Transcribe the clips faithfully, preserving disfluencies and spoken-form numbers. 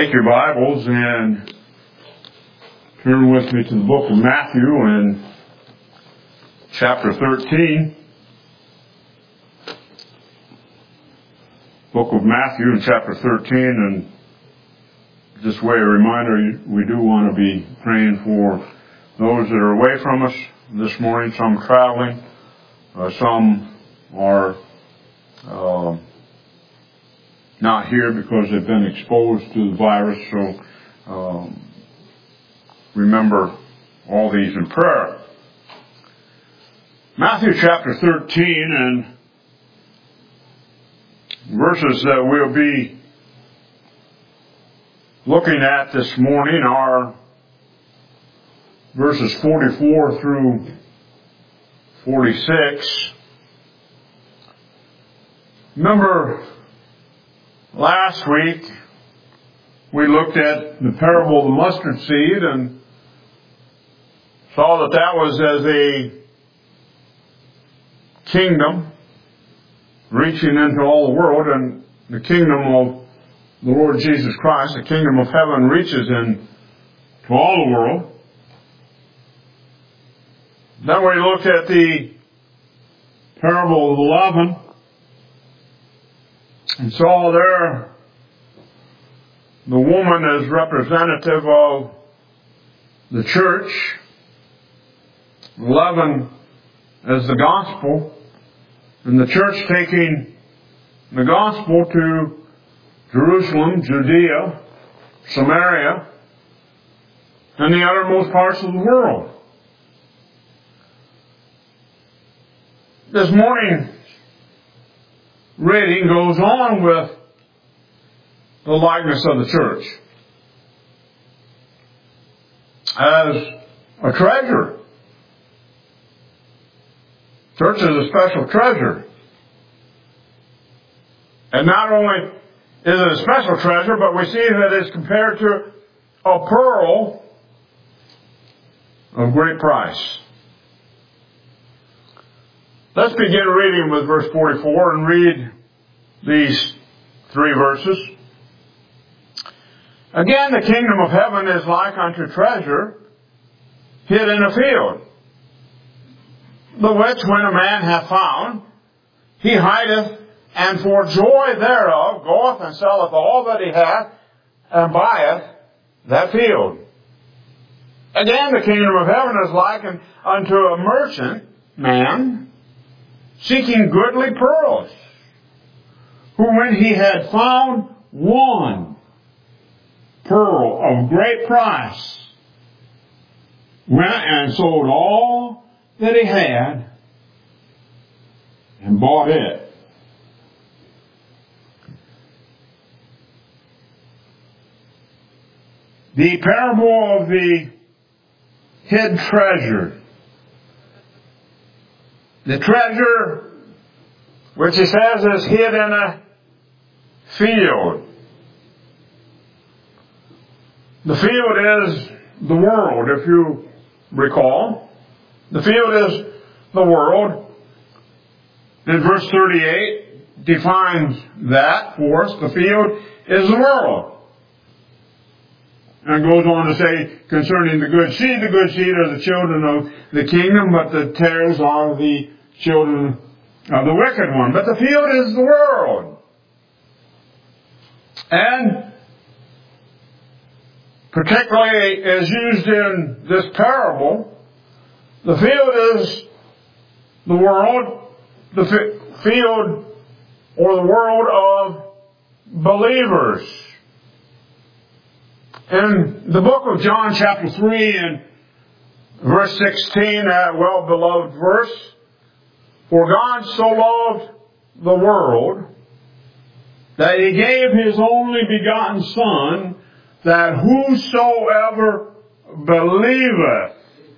Take your Bibles and turn with me to the book of Matthew in chapter thirteen. Book of Matthew in chapter thirteen, and this way a reminder, we do want to be praying for those that are away from us this morning, some traveling, uh, some are uh, not here because they've been exposed to the virus, so um, remember all these in prayer. Matthew chapter thirteen, and verses that we'll be looking at this morning are verses forty-four through forty-six. Remember, last week we looked at the parable of the mustard seed and saw that that was as a kingdom reaching into all the world, and the kingdom of the Lord Jesus Christ, the kingdom of heaven, reaches into all the world. Then we looked at the parable of the leaven and saw there the woman as representative of the church, leaven as the gospel, and the church taking the gospel to Jerusalem, Judea, Samaria, and the uttermost parts of the world. This morning's reading goes on with the likeness of the church as a treasure. Church is a special treasure. And not only is it a special treasure, but we see that it's compared to a pearl of great price. Let's begin reading with verse forty-four and read these three verses. Again, the kingdom of heaven is like unto treasure hid in a field, the which when a man hath found, he hideth, and for joy thereof goeth and selleth all that he hath, and buyeth that field. Again, the kingdom of heaven is likened unto a merchant man seeking goodly pearls, who when he had found one pearl of great price, went and sold all that he had and bought it. The parable of the hid treasure. The treasure, which it says is hid in a field. The field is the world, if you recall. The field is the world. And verse thirty-eight defines that for us. The field is the world. And goes on to say concerning the good seed, the good seed are the children of the kingdom, but the tares are the children of the wicked one. But the field is the world. And particularly as used in this parable, the field is the world, the fi- field or the world of believers. In the book of John chapter three and verse sixteen, that well-beloved verse, for God so loved the world that he gave his only begotten Son, that whosoever believeth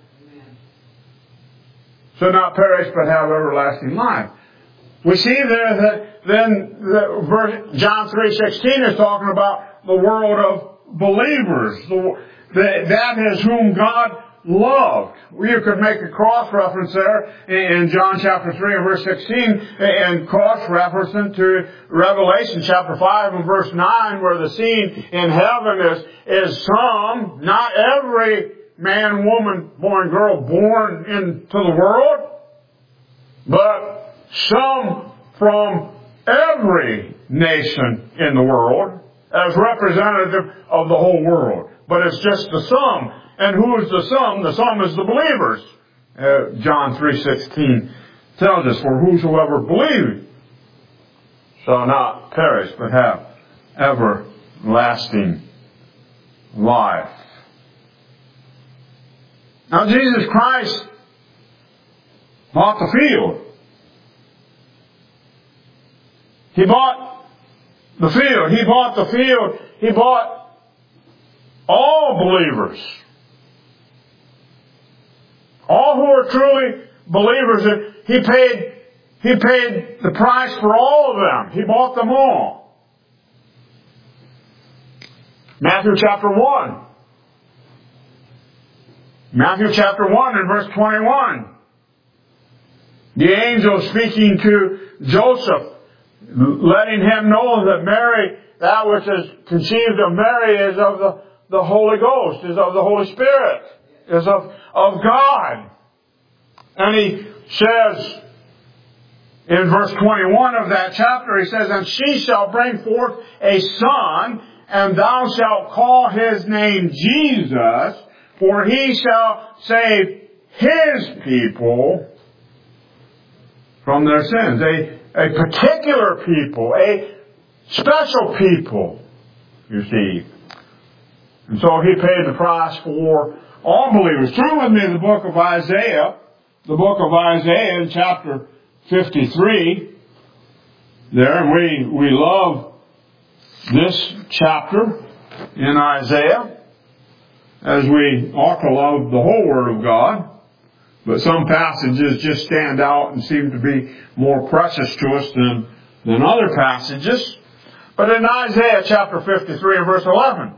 should not perish but have everlasting life. We see there that then the verse, John three sixteen is talking about the world of believers. The, the, that is whom God loved. You could make a cross-reference there in John chapter three and verse sixteen, and cross-reference to Revelation chapter five and verse nine, where the scene in heaven is, is some, not every man, woman, boy, and girl born into the world, but some from every nation in the world as representative of the whole world. But it's just the sum. And who is the sum? The sum is the believers. Uh, John three sixteen tells us, for whosoever believes shall not perish, but have everlasting life. Now Jesus Christ bought the field. He bought the field. He bought the field. He bought all believers. All who are truly believers. He paid, he paid the price for all of them. He bought them all. Matthew chapter one. Matthew chapter one and verse twenty-one. The angel speaking to Joseph, letting him know that Mary, that which is conceived of Mary, is of the, the Holy Ghost, is of the Holy Spirit, is of, of God. And he says in verse twenty-one of that chapter, he says, and she shall bring forth a son, and thou shalt call his name Jesus, for he shall save his people from their sins. A A particular people, a special people, you see. And so he paid the price for all believers. Turn with me to the book of Isaiah, the book of Isaiah in chapter fifty-three. There, and we, we love this chapter in Isaiah, as we ought to love the whole Word of God. But some passages just stand out and seem to be more precious to us than, than other passages. But in Isaiah chapter fifty-three and verse eleven,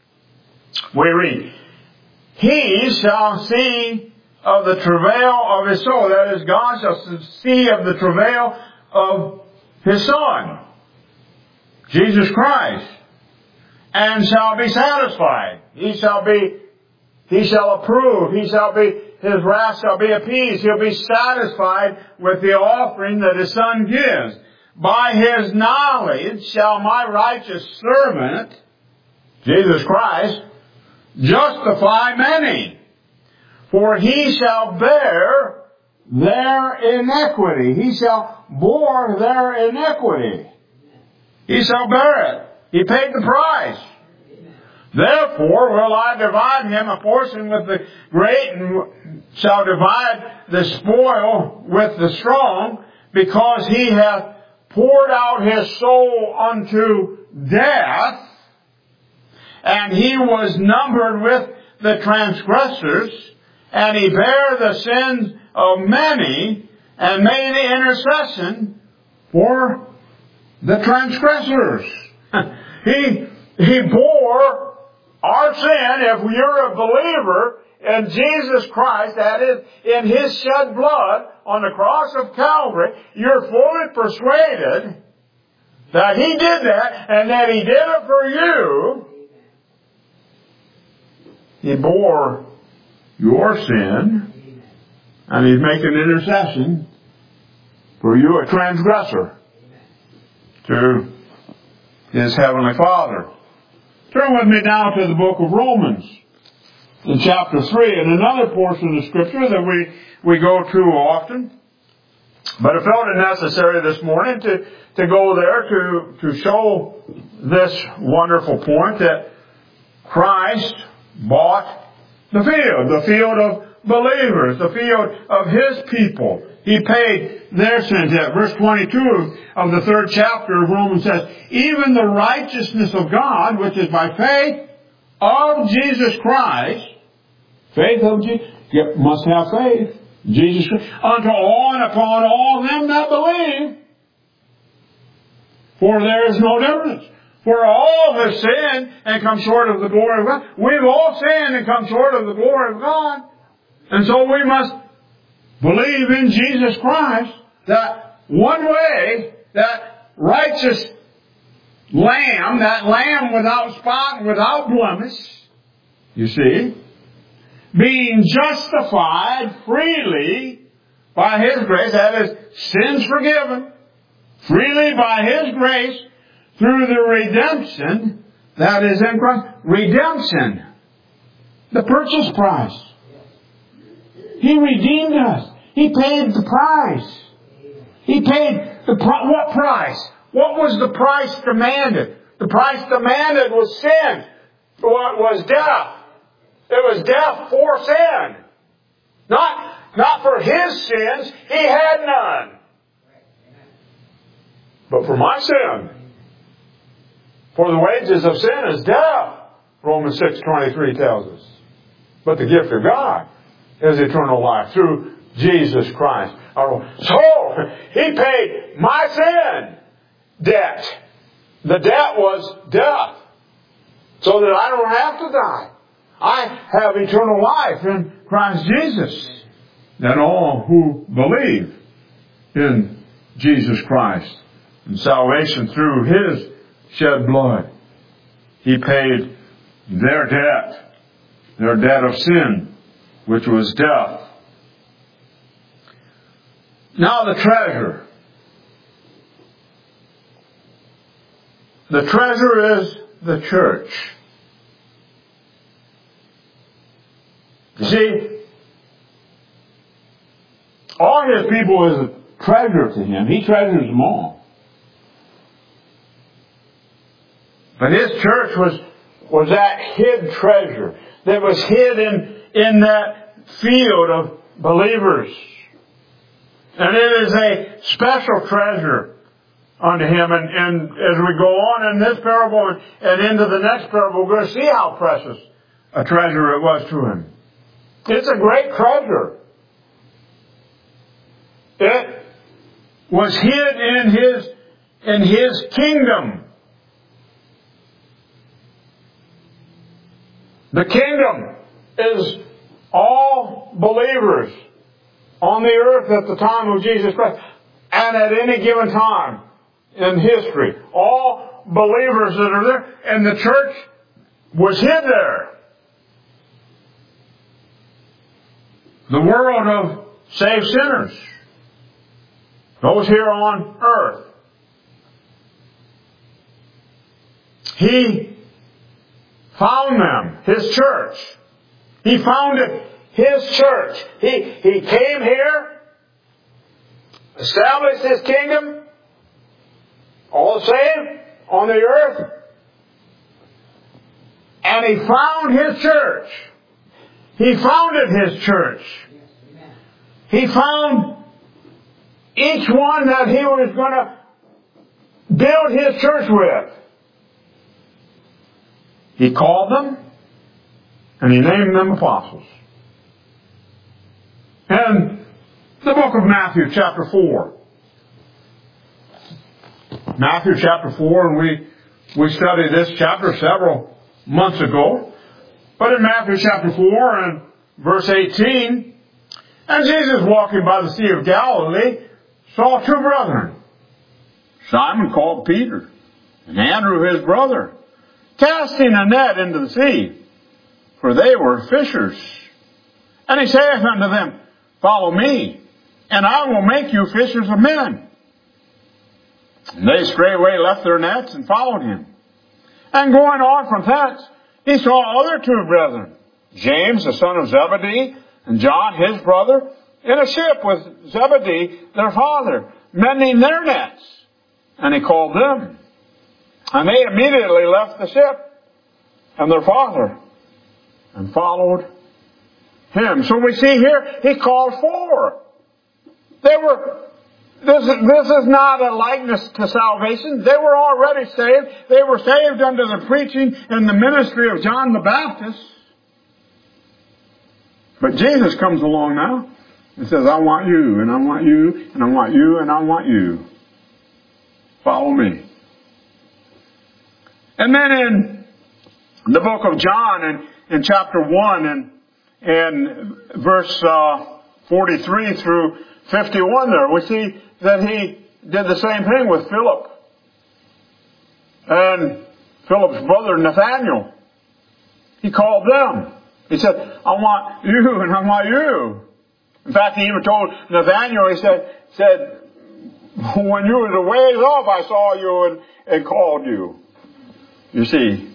we read, he shall see of the travail of his soul. That is, God shall see of the travail of his Son, Jesus Christ, and shall be satisfied. He shall be, he shall approve, he shall be, his wrath shall be appeased. He'll be satisfied with the offering that his Son gives. By his knowledge shall my righteous servant, Jesus Christ, justify many. For he shall bear their iniquity. He shall bore their iniquity. He shall bear it. He paid the price. Therefore will I divide him a portion with the great, and shall divide the spoil with the strong, because he hath poured out his soul unto death, and he was numbered with the transgressors, and he bare the sins of many, and made the intercession for the transgressors. he, he bore our sin. If you're a believer in Jesus Christ, that is, in his shed blood on the cross of Calvary, you're fully persuaded that he did that, and that he did it for you. He bore your sin, and he's making intercession for you, a transgressor, to his heavenly Father. Turn with me now to the book of Romans in chapter three, and another portion of Scripture that we, we go to often. But I felt it necessary this morning to, to go there to, to show this wonderful point that Christ bought the field, the field of believers, the field of his people. He paid their sins. At verse twenty-two of the third chapter of Romans says, even the righteousness of God, which is by faith of Jesus Christ, faith of Jesus, you must have faith, Jesus Christ, unto all and upon all them that believe. For there is no difference. For all have sinned and come short of the glory of God. We've all sinned and come short of the glory of God. And so we must believe in Jesus Christ, that one way, that righteous Lamb, that Lamb without spot, without blemish, you see, being justified freely by His grace, that is, sins forgiven, freely by His grace, through the redemption that is in Christ. Redemption. The purchase price. He redeemed us. He paid the price. He paid the pri- what price? What was the price demanded? The price demanded was sin. What was death? It was death for sin. Not, not for His sins. He had none. But for my sin. For the wages of sin is death. Romans six twenty-three tells us. But the gift of God is eternal life through Jesus Christ. So, He paid my sin debt. The debt was death. So that I don't have to die. I have eternal life in Christ Jesus. And all who believe in Jesus Christ and salvation through His shed blood, He paid their debt, their debt of sin, which was death. Now the treasure. The treasure is the church. You see, all His people is a treasure to Him. He treasures them all. But His church was, was that hid treasure that was hid in, in that field of believers. And it is a special treasure unto Him. And, and as we go on in this parable and into the next parable, we're going to see how precious a treasure it was to Him. It's a great treasure. It was hid in His, in His kingdom. The kingdom is all believers on the earth at the time of Jesus Christ and at any given time in history. All believers that are there, and the church was hid there. The world of saved sinners, those here on earth. He found them, His church. He founded His church. He, he came here, established His kingdom, all saved on the earth, and He found His church. He founded His church. He found each one that He was going to build His church with. He called them, and He named them apostles. And the book of Matthew chapter four. Matthew chapter four, and we, we studied this chapter several months ago. But in Matthew chapter four and verse eighteen, and Jesus walking by the Sea of Galilee saw two brethren, Simon called Peter, and Andrew his brother, casting a net into the sea, for they were fishers. And He saith unto them, Follow me, and I will make you fishers of men. And they straightway left their nets and followed Him. And going on from thence, He saw other two brethren, James the son of Zebedee, and John his brother, in a ship with Zebedee their father, mending their nets. And He called them. And they immediately left the ship and their father and followed Him. So we see here, He called four. They were, this is, this is not a likeness to salvation. They were already saved. They were saved under the preaching and the ministry of John the Baptist. But Jesus comes along now and says, I want you, and I want you, and I want you, and I want you. Follow me. And then in the book of John, in, in chapter one and in verse uh, forty-three through fifty-one there, we see that he did the same thing with Philip and Philip's brother Nathaniel. He called them. He said, I want you and I want you. In fact, he even told Nathaniel, he said, said when you were a ways off, I saw you and, and called you. You see.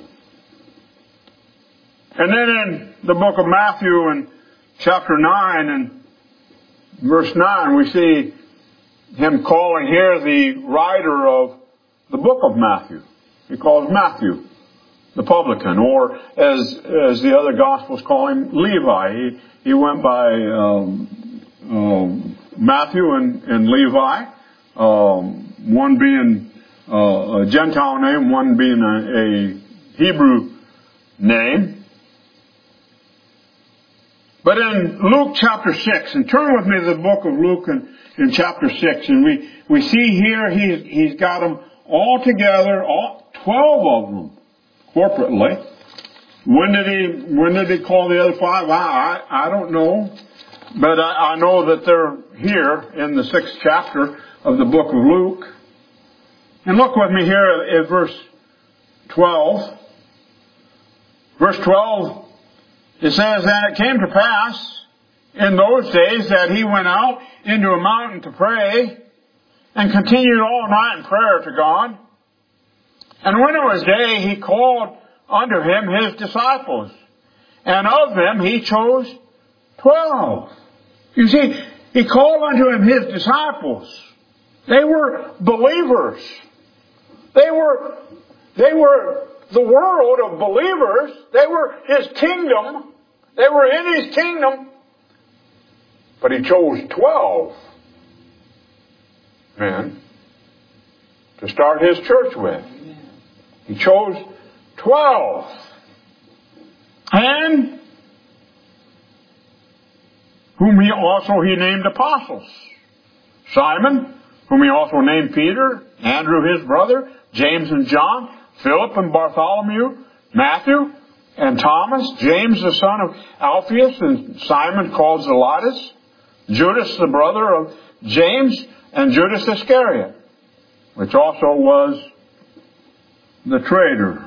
And then in the book of Matthew in chapter nine and verse nine, we see him calling here the writer of the book of Matthew. He calls Matthew the publican, or as as the other Gospels call him, Levi. He, he went by um, um, Matthew and, and Levi, um, one being uh, a Gentile name, one being a, a Hebrew name. But in Luke chapter six, and turn with me to the book of Luke in, in chapter six, and we, we see here he's, he's got them all together, all twelve of them, corporately. When did he, when did he call the other five? I, I, I don't know. But I, I know that they're here in the sixth chapter of the book of Luke. And look with me here at, at verse twelve. Verse twelve, it says, and it came to pass in those days that he went out into a mountain to pray and continued all night in prayer to God. And when it was day, he called unto him his disciples. And of them he chose twelve. You see, he called unto him his disciples. They were believers. They were, they were the world of believers. They were his kingdom. They were in his kingdom. But he chose twelve men to start his church with. He chose twelve. And whom he also he named apostles. Simon, whom he also named Peter, Andrew his brother, James and John, Philip and Bartholomew, Matthew and Thomas, James the son of Alphaeus, and Simon called Zelotes, Judas the brother of James, and Judas Iscariot, which also was the traitor.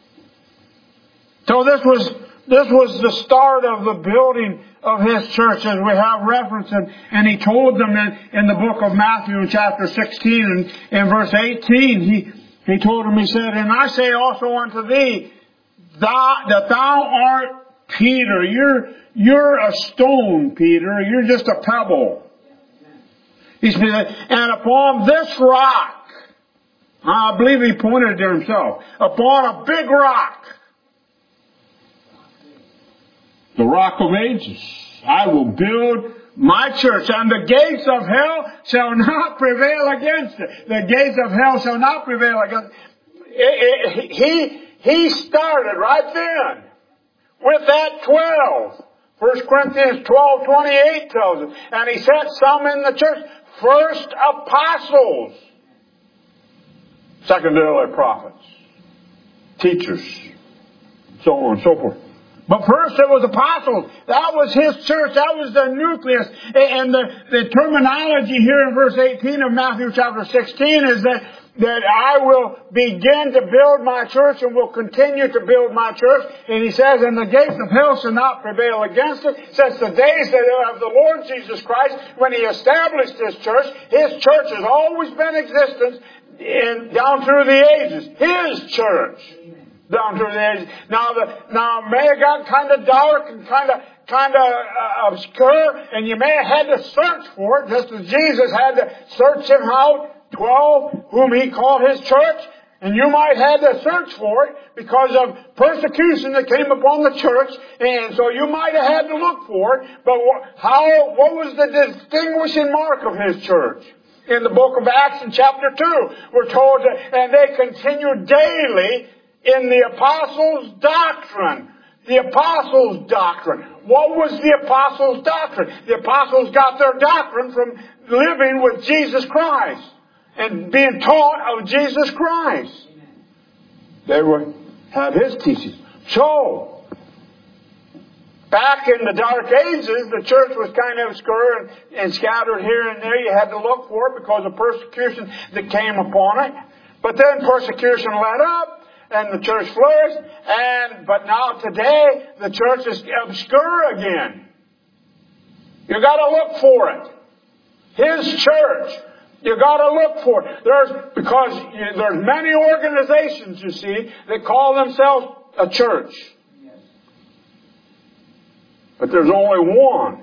So this was this was the start of the building of his church, as we have reference, and, and he told them in, in the book of Matthew in chapter sixteen and in verse eighteen, he, he told them, he said, and I say also unto thee, thou, that thou art Peter. You're, you're a stone, Peter. You're just a pebble. He said, and upon this rock, I believe he pointed to himself, upon a big rock, the rock of ages, I will build my church, and the gates of hell shall not prevail against it. The gates of hell shall not prevail against it. It, it, he, he started right then with that twelve. First Corinthians twelve twenty-eight tells us. And he set some in the church. First apostles. Secondarily prophets. Teachers. So on and so forth. But first it was apostles. That was his church. That was the nucleus. And the, the terminology here in verse eighteen of Matthew chapter sixteen is that, that I will begin to build my church and will continue to build my church. And he says, and the gates of hell shall not prevail against it. Since the days of the Lord Jesus Christ, when he established his church, his church has always been in existence in, down through the ages. His church. Down through the ages. Now, the, now it may have got kind of dark and kind of, kind of uh, obscure, and you may have had to search for it, just as Jesus had to search him out, twelve, whom he called his church, and you might have had to search for it because of persecution that came upon the church, and so you might have had to look for it. But how? What was the distinguishing mark of his church? In the book of Acts in chapter two, we're told that, and they continued daily in the apostles' doctrine. The apostles' doctrine. What was the apostles' doctrine? The apostles got their doctrine from living with Jesus Christ and being taught of Jesus Christ. They were had his teachings. So, back in the Dark Ages, the church was kind of obscure and, and scattered here and there. You had to look for it because of persecution that came upon it. But then persecution let up, and the church flourished. And but now today, the church is obscure again. You got to look for it. His church. You got to look for it. There's because you, there's many organizations, you see, that call themselves a church. But there's only one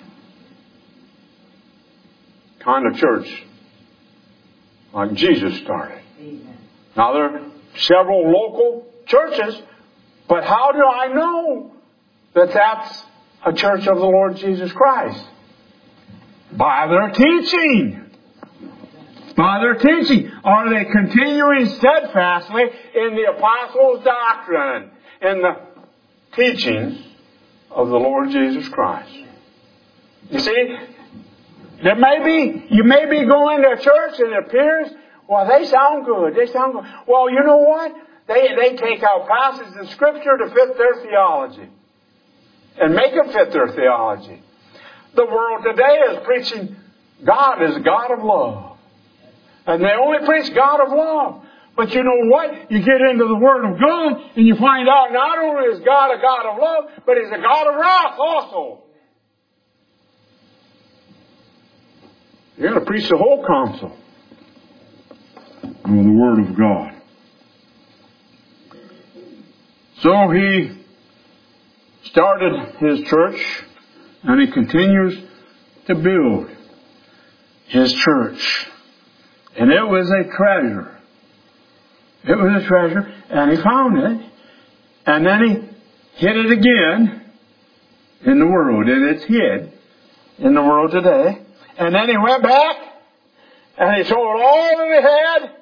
kind of church like Jesus started. Amen. Now there are several local churches, but how do I know that that's a church of the Lord Jesus Christ? By their teaching. By their teaching. Are they continuing steadfastly in the apostles' doctrine, in the teachings of the Lord Jesus Christ? You see, there may be, you may be going to a church and it appears, well, they sound good. They sound good. Well, you know what? They, they take out passages of Scripture to fit their theology. And make it fit their theology. The world today is preaching God is a God of love. And they only preach God of love. But you know what? You get into the Word of God and you find out not only is God a God of love, but He's a God of wrath also. You got to preach the whole counsel of the Word of God. So he started his church and he continues to build his church. And it was a treasure. It was a treasure, and he found it, and then he hid it again in the world, and it's hid in the world today. And then he went back, and he sold all that he had,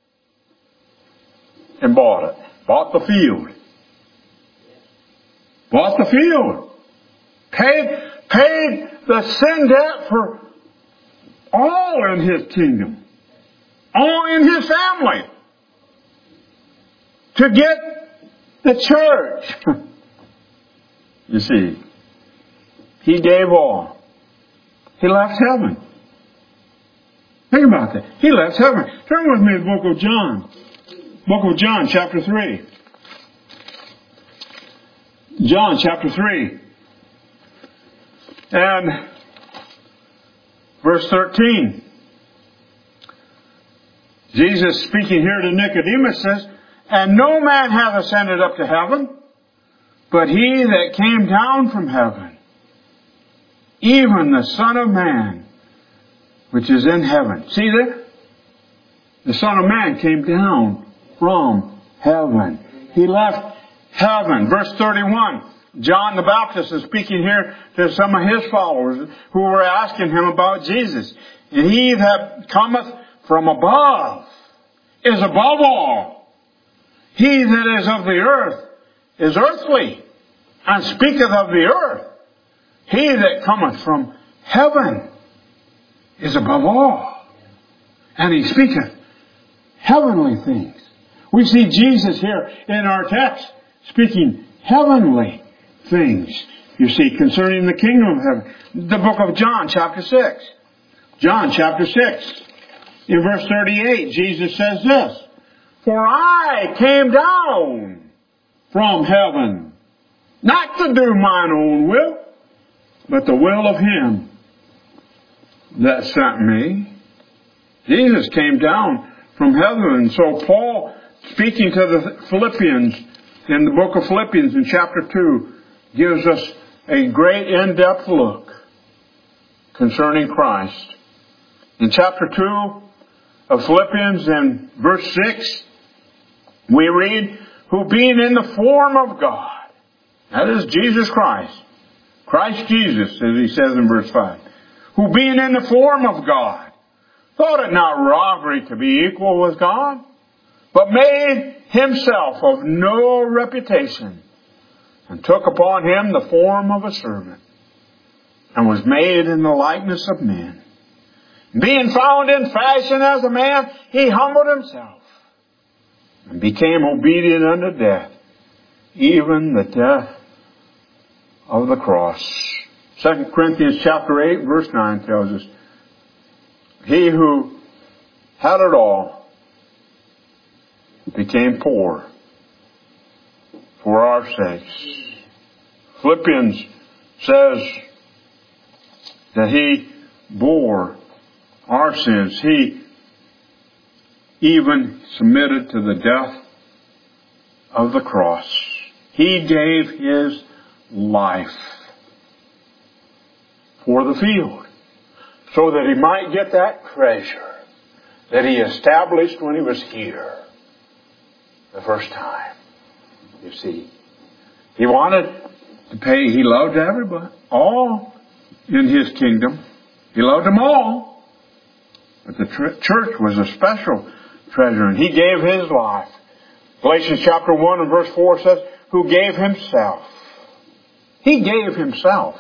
and bought it. Bought the field. Bought the field. Paid, paid the sin debt for all in his kingdom. All in his family. To get the church. You see, he gave all. He left heaven. Think about that. He left heaven. Turn with me to the book of John. Book of John, chapter three. John, chapter three. And verse thirteen. Jesus speaking here to Nicodemus says, and no man hath ascended up to heaven, but he that came down from heaven, even the Son of Man, which is in heaven. See there? The Son of Man came down from heaven. He left heaven. Verse thirty-one. John the Baptist is speaking here to some of his followers who were asking him about Jesus. And he that cometh from above is above all. He that is of the earth is earthly, and speaketh of the earth. He that cometh from heaven is above all, and he speaketh heavenly things. We see Jesus here in our text speaking heavenly things, you see, concerning the kingdom of heaven. The book of John, chapter six. John, chapter six. In verse thirty-eight, Jesus says this, for I came down from heaven, not to do mine own will, but the will of Him that sent me. Jesus came down from heaven. And so Paul, speaking to the Philippians, in the book of Philippians in chapter two, gives us a great in-depth look concerning Christ. In chapter two of Philippians, in verse six, we read, who being in the form of God, that is Jesus Christ, Christ Jesus, as he says in verse five, who being in the form of God, thought it not robbery to be equal with God, but made himself of no reputation, and took upon him the form of a servant, and was made in the likeness of men. Being found in fashion as a man, he humbled himself, and became obedient unto death, even the death of the cross. Second Corinthians chapter eight, verse nine tells us, He who had it all became poor for our sakes. Philippians says that He bore our sins. He even submitted to the death of the cross. He gave His life for the field so that He might get that treasure that He established when He was here the first time. You see, He wanted to pay. He loved everybody, all in His kingdom. He loved them all. But the tr- church was a special treasure, and He gave His life. Galatians chapter one and verse four says, who gave Himself. He gave Himself.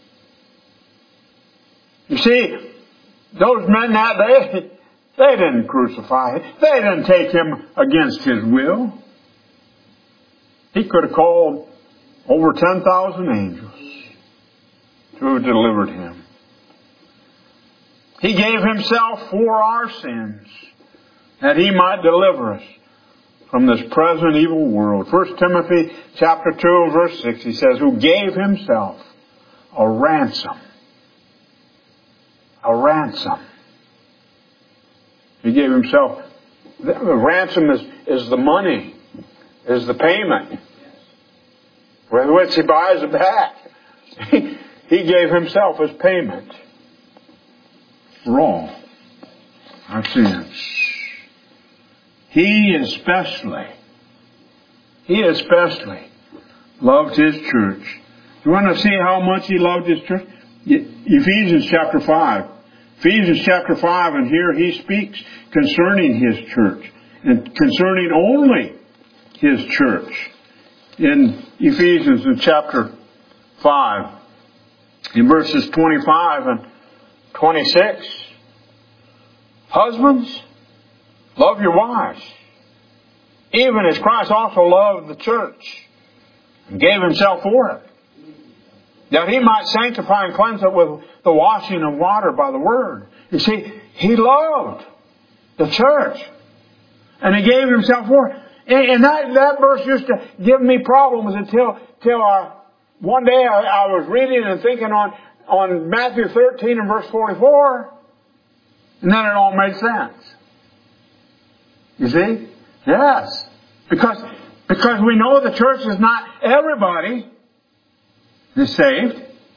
You see, those men that day, they didn't crucify Him. They didn't take Him against His will. He could have called over ten thousand angels to have delivered Him. He gave Himself for our sins, that He might deliver us from this present evil world. First Timothy chapter two and verse six, he says, who gave Himself a ransom. A ransom. He gave Himself, the ransom is, is the money, is the payment, with which He buys it back. He gave Himself as payment for all our sins. He especially, He especially loved His church. You want to see how much He loved His church? Ephesians chapter five. Ephesians chapter five, and here He speaks concerning His church, and concerning only His church. In Ephesians in chapter five, in verses twenty-five and twenty-six, husbands, love your wives, even as Christ also loved the church and gave Himself for it, that He might sanctify and cleanse it with the washing of water by the Word. You see, He loved the church, and He gave Himself for it. And that, that verse used to give me problems until, until uh, one day I, I was reading and thinking on, on Matthew thirteen and verse forty-four, and then it all made sense. You see? Yes. Because, because we know the church is not everybody is saved.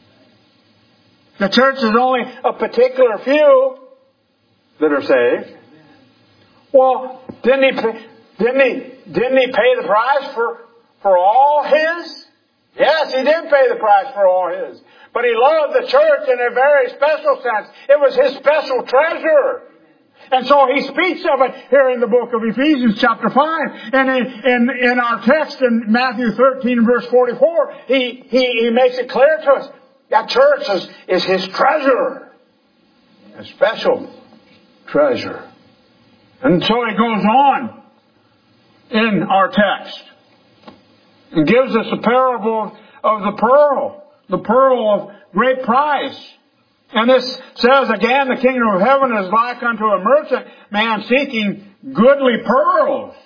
The church is only a particular few that are saved. Well, didn't he pay, didn't he, didn't he pay the price for, for all His? Yes, He did pay the price for all His. But He loved the church in a very special sense. It was His special treasure. And so He speaks of it here in the book of Ephesians chapter five. And in, in, in our text in Matthew thirteen verse forty-four, he, he, he makes it clear to us that church is, is His treasure. A special treasure. And so He goes on in our text and gives us a parable of the pearl. The pearl of great price. And this says again, the kingdom of heaven is like unto a merchant man seeking goodly pearls,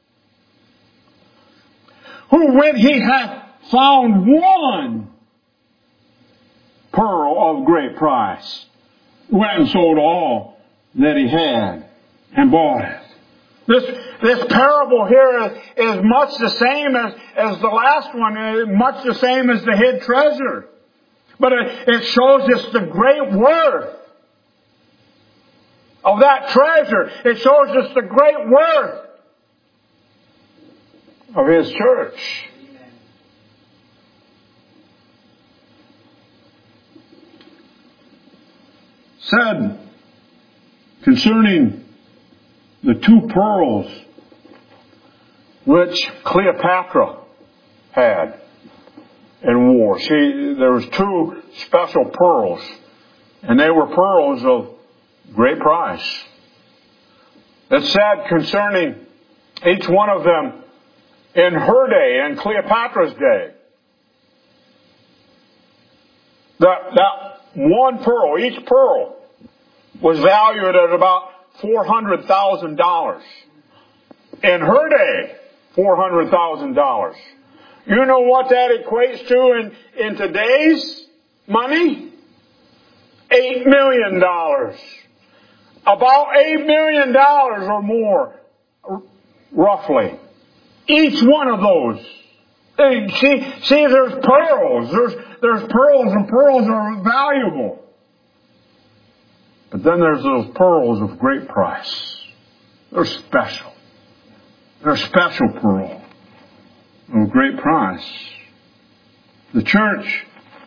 who when he hath found one pearl of great price, went and sold all that he had and bought it. This, this parable here is, is much the same as, as the last one, much the same as the hid treasure. But it, it shows us the great worth of that treasure. It shows us the great worth of His church. Said concerning the two pearls which Cleopatra had and wore. She, there was two special pearls, and they were pearls of great price. It said concerning each one of them in her day, in Cleopatra's day, That, that one pearl, each pearl, was valued at about four hundred thousand dollars. In her day, four hundred thousand dollars. You know what that equates to in, in today's money? Eight million dollars. About eight million dollars or more, roughly. Each one of those. See, see, there's pearls. There's, there's pearls, and pearls are valuable. But then there's those pearls of great price. They're special. They're special pearl of great price. The church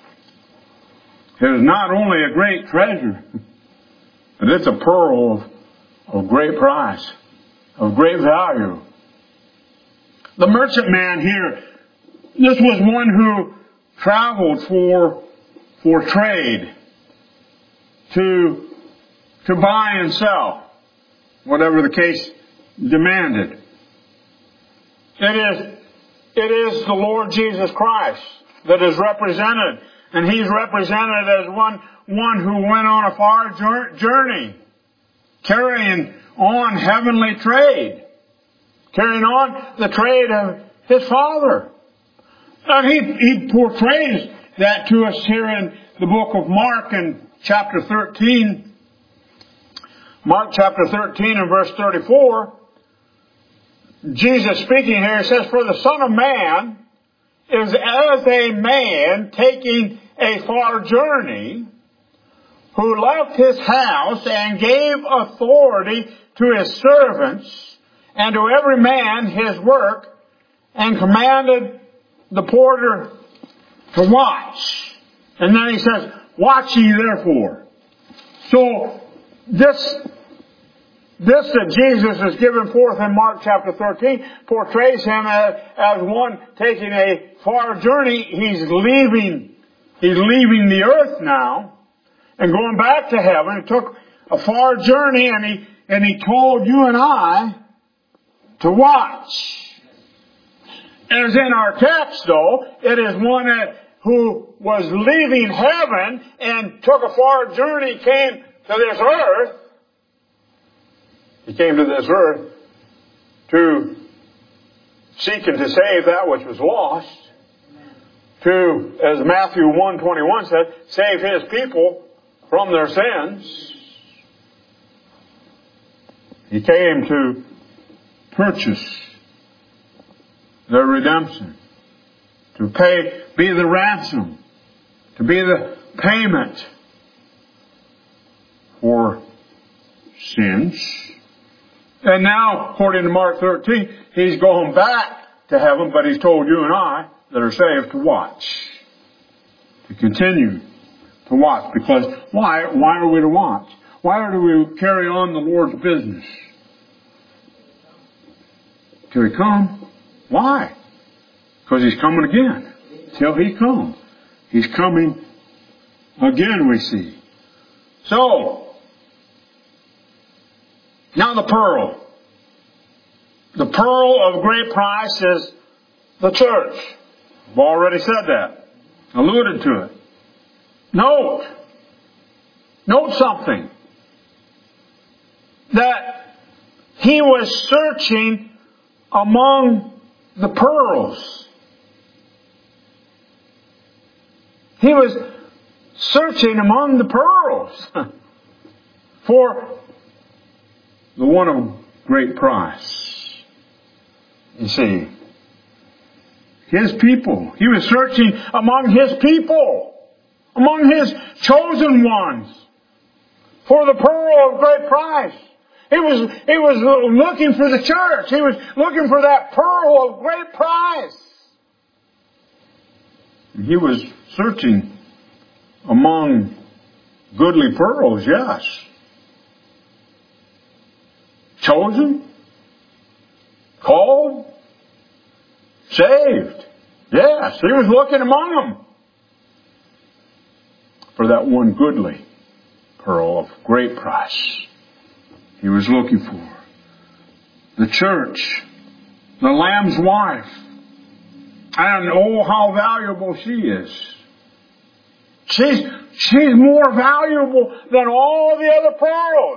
is not only a great treasure, but it's a pearl of, of great price, of great value. The merchantman here, this was one who traveled for, for trade, to, to buy and sell, whatever the case demanded. It is, it is the Lord Jesus Christ that is represented, and He's represented as one, one who went on a far journey, carrying on heavenly trade, carrying on the trade of His Father. And he, he portrays that to us here in the book of Mark in chapter thirteen. Mark chapter thirteen and verse thirty-four. Jesus speaking here says, "For the Son of Man is as a man taking a far journey, who left his house and gave authority to his servants and to every man his work, and commanded the porter to watch." And then he says, "Watch ye therefore." So this, this that Jesus is given forth in Mark chapter thirteen portrays Him as, as one taking a far journey. He's leaving, he's leaving the earth now and going back to heaven. He took a far journey, and he, and he told you and I to watch. As in our text, though, it is one that, who was leaving heaven and took a far journey, came to this earth. He came to this earth to seek and to save that which was lost. To, as Matthew one twenty-one said, save His people from their sins. He came to purchase their redemption, to pay, be the ransom, to be the payment for sins. And now, according to Mark thirteen, He's going back to heaven, but He's told you and I that are saved to watch, to continue to watch. Because why? Why are we to watch? Why do we carry on the Lord's business? Till He come. Why? Because He's coming again. Till He comes. He's coming again, we see. So, now the pearl. The pearl of great price is the church. I've already said that. Alluded to it. Note. Note something. That He was searching among the pearls. He was searching among the pearls for the one of great price. You see, His people. He was searching among His people, among His chosen ones, for the pearl of great price. He was, he was looking for the church. He was looking for that pearl of great price. He was searching among goodly pearls, yes. Chosen, called, saved. Yes, He was looking among them for that one goodly pearl of great price. He was looking for the church, the Lamb's wife. And oh, how valuable she is. She's, she's more valuable than all the other pearls.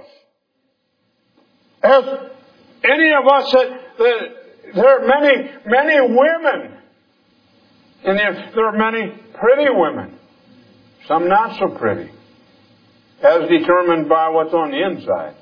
As any of us that, that there are many, many women. And there, there are many pretty women. Some not so pretty. As determined by what's on the inside.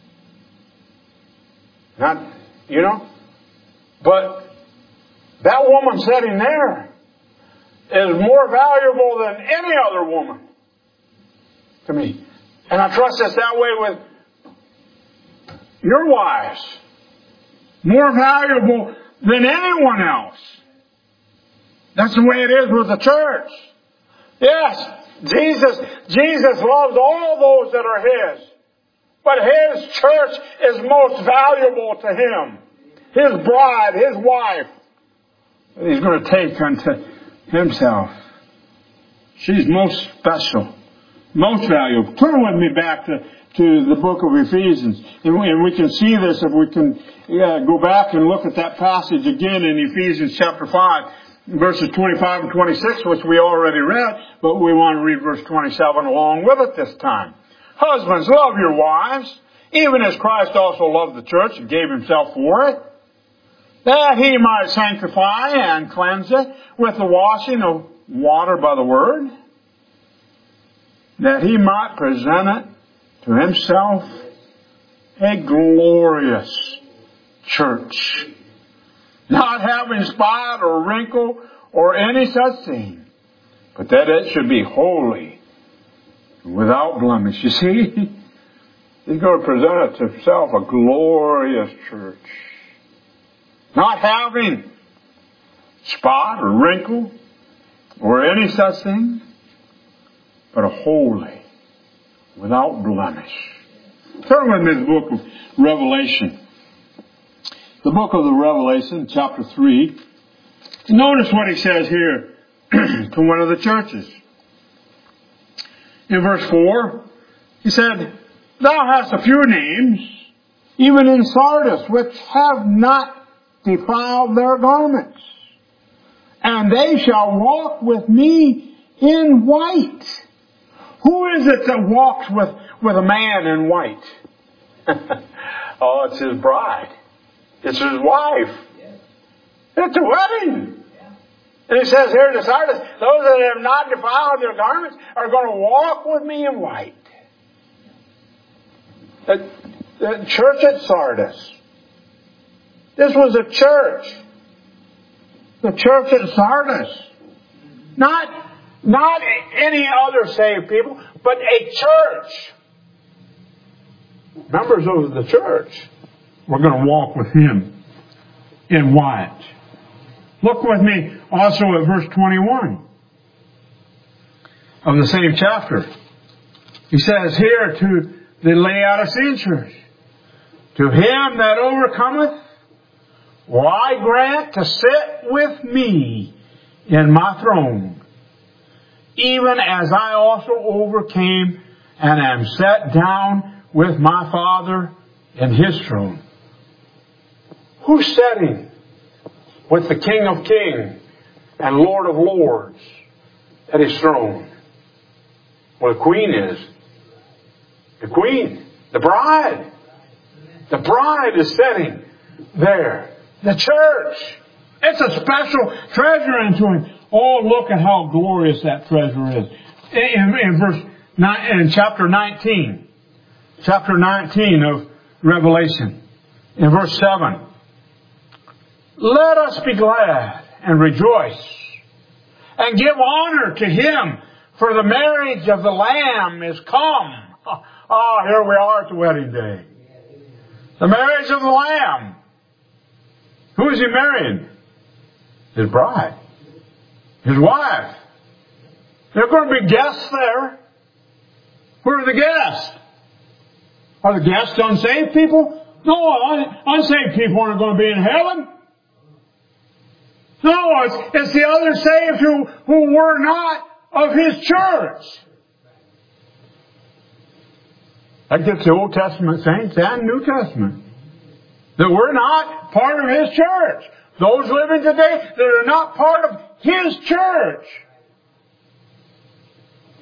Not, you know. But that woman sitting there is more valuable than any other woman to me. And I trust it's that way with your wives. More valuable than anyone else. That's the way it is with the church. Yes, Jesus, Jesus loves all those that are His. But His church is most valuable to Him. His bride, His wife, that He's going to take unto Himself. She's most special. Most valuable. Turn with me back to, to the book of Ephesians. And we, and we can see this if we can yeah, go back and look at that passage again in Ephesians chapter five. Verses twenty-five and twenty-six, which we already read, but we want to read verse twenty-seven along with it this time. Husbands, love your wives, even as Christ also loved the church and gave Himself for it, that He might sanctify and cleanse it with the washing of water by the word, that He might present it to Himself a glorious church, not having spot or wrinkle or any such thing, but that it should be holy, without blemish. You see, He's going to present it to Himself a glorious church, not having spot or wrinkle or any such thing, but a holy, without blemish. Turn with me to the book of Revelation. The book of the Revelation, chapter three. Notice what he says here to one of the churches. In verse four, he said, Thou hast a few names, even in Sardis, which have not defiled their garments. And they shall walk with me in white. Who is it that walks with, with a man in white? Oh, it's his bride. It's his wife. It's a wedding. And he says here to Sardis, those that have not defiled their garments are going to walk with me in white. The, the church at Sardis. This was a church. The church at Sardis. Not, not any other saved people, but a church. Members of the church. We're going to walk with Him in white. Look with me also at verse twenty-one of the same chapter. He says here to the Laodicean church, To him that overcometh, will I grant to sit with me in my throne, even as I also overcame and am set down with my Father in His throne. Who's sitting with the King of Kings and Lord of Lords at His throne? Well, the Queen is. The Queen. The bride. The bride is sitting there. The church. It's a special treasure unto Him. Oh, look at how glorious that treasure is. In, in verse nine, in chapter nineteen. Chapter nineteen of Revelation. In verse seven. Let us be glad and rejoice and give honor to Him, for the marriage of the Lamb is come. Ah, oh, here we are at the wedding day. The marriage of the Lamb. Who is He marrying? His bride. His wife. There are going to be guests there. Who are the guests? Are the guests unsaved people? No, unsaved people aren't going to be in heaven. No, it's, it's the other saved who, who were not of His church. That gets the Old Testament saints and New Testament. That we're not part of His church. Those living today that are not part of His church.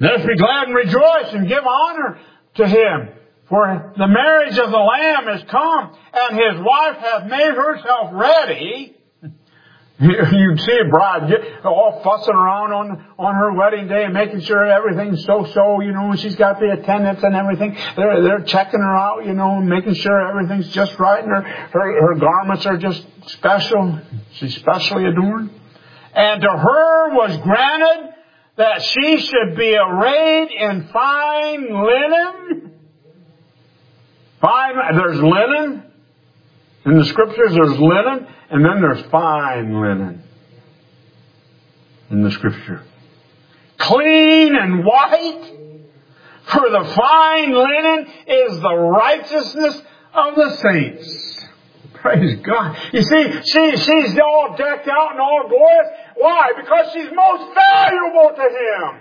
Let us be glad and rejoice and give honor to him. For the marriage of the Lamb is come, and his wife hath made herself ready. You'd see a bride get all fussing around on, on her wedding day and making sure everything's so-so, you know, and she's got the attendants and everything. They're, they're checking her out, you know, and making sure everything's just right, and her, her, her garments are just special. She's specially adorned. And to her was granted that she should be arrayed in fine linen. Fine, there's linen. In the Scriptures there's linen, and then there's fine linen. In the Scripture. Clean and white. For the fine linen is the righteousness of the saints. Praise God. You see, she, she's all decked out and all glorious. Why? Because she's most valuable to him.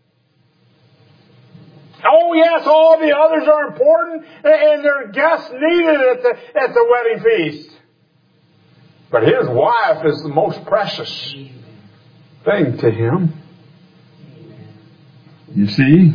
Oh yes, all the others are important and they're guests needed at the, at the wedding feast. But his wife is the most precious thing to him. You see?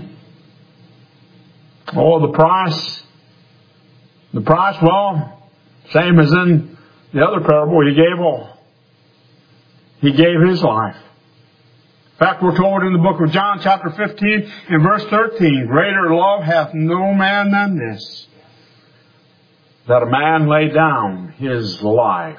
Oh, the price. The price, well, same as in the other parable, he gave all. He gave his life. In fact, we're told in the book of John chapter fifteen in verse thirteen, greater love hath no man than this, that a man lay down his life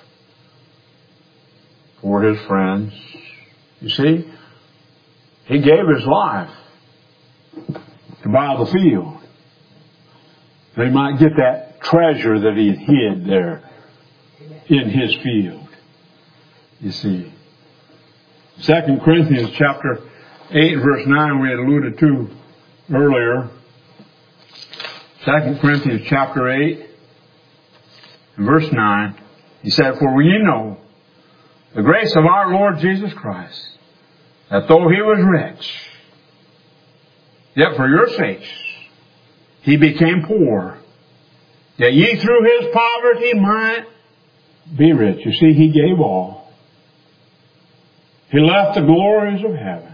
for his friends. You see, he gave his life to buy the field. They might get that treasure that he hid there in his field. You see. Second Corinthians chapter eight verse nine we had alluded to earlier. Second Corinthians chapter eight and verse nine. He said, for we know the grace of our Lord Jesus Christ, that though he was rich, yet for your sakes he became poor, that ye through his poverty might be rich. You see, he gave all. He left the glories of heaven,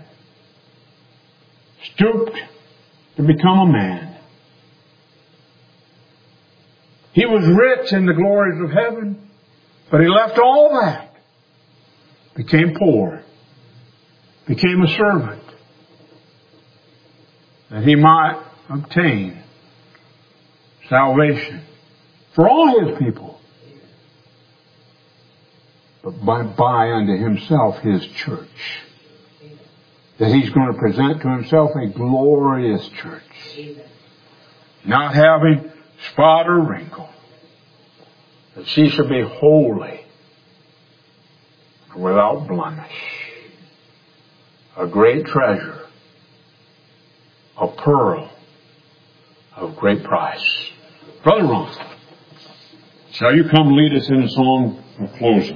stooped to become a man. He was rich in the glories of heaven, but he left all that, became poor, became a servant, that he might obtain salvation for all his people. But by, by unto himself his church, that he's going to present to himself a glorious church, not having spot or wrinkle, that she shall be holy, without blemish, a great treasure, a pearl of great price. Brother Ron, shall you come lead us in a song of closing?